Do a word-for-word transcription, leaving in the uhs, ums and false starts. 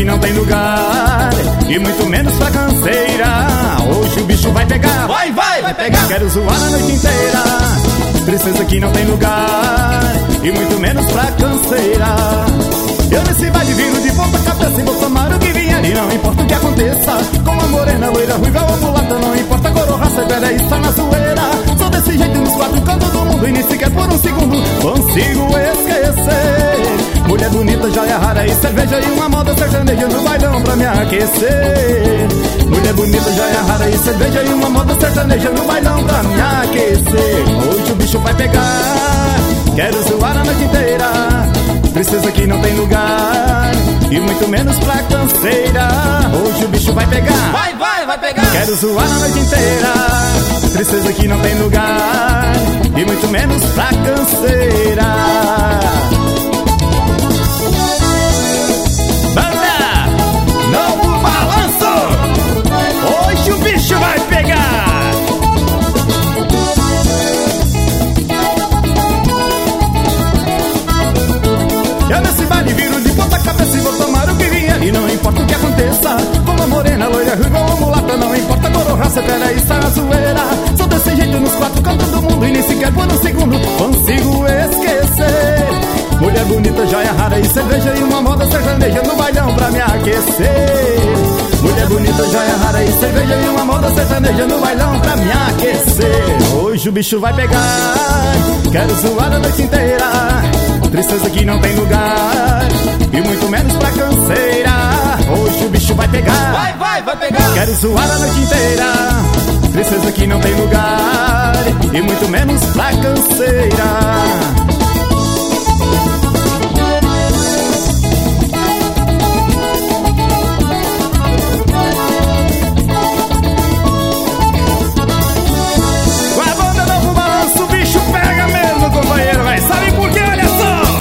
não tem lugar, e muito menos pra canseira. Hoje o bicho vai pegar, vai, vai, vai pegar. Quero zoar a noite inteira. Tristeza que não tem lugar, e muito menos pra canseira. Eu nesse baile viro de ponta cabeça e vou tomar o que vier, e não importa o que aconteça. Com a morena, loira, ruiva ou mulata, não importa cor ou raça, velha, está na zoeira. Sou desse jeito nos quatro cantos do mundo, e nem sequer por um segundo consigo esquecer. Mulher bonita, joia rara e cerveja, e uma moda sertaneja no bailão pra me aquecer. Mulher bonita, joia rara e cerveja, e uma moda sertaneja no bailão pra me aquecer. Hoje o bicho vai pegar, quero zoar a noite inteira. Tristeza que não tem lugar, e muito menos pra canseira. Hoje o bicho vai pegar, vai, vai, vai pegar. Quero zoar a noite inteira. Tristeza que não tem lugar, e muito menos pra canseira. Banda Novo Balanço, hoje o bicho vai pegar. Eu nesse baile viro de ponta cabeça e vou tomar o que vier, e não importa o que aconteça. Com uma morena, loira, ruiva ou mulata, não importa cor ou raça, pera, está na zoeira. Sou desse jeito nos quatro cantos do mundo, e nem sequer por um segundo consigo esquecer. Mulher bonita, joia rara e cerveja, e uma moda sertaneja no bailão pra me aquecer. Mulher bonita, joia rara e cerveja, e uma moda sertaneja no bailão pra me aquecer. Hoje o bicho vai pegar, quero zoar a noite inteira. Tristeza que não tem lugar, e muito menos pra canseira. Hoje o bicho vai pegar, vai, vai, vai pegar. Quero zoar a noite inteira. Tristeza que não tem lugar, e muito menos pra canseira.